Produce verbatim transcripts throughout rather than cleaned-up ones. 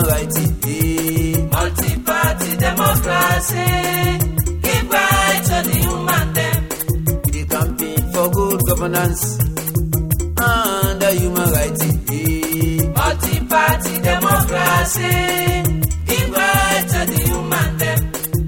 human rights. Eh. Multi-party democracy, give right to the human them. We campaign for good governance and the human rights. Eh. Multi-party democracy, give right to the human them.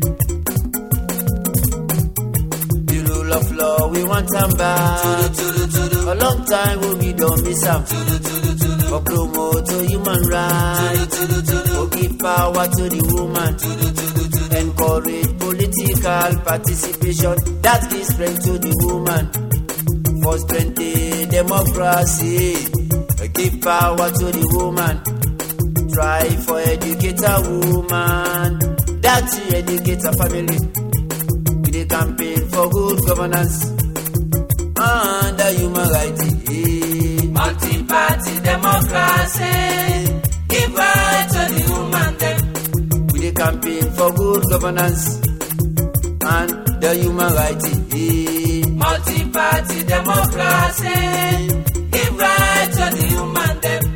The rule of law we want them back. Tudu, tudu, tudu. A long time will we don't miss them. Tudu, tudu, tudu. For promote to human rights. Tudu, tudu, tudu. For give power to the woman. Tudu, tudu, tudu. Encourage political participation that gives strength to the woman. For strengthen democracy, give power to the woman. Try for educate a woman that she educate a family. We dey campaign for good governance and the human rights. Eh. Multi-party democracy, give right to the human them. We dey campaign for good governance and the human rights. Eh. Multi-party democracy, give right to the human them.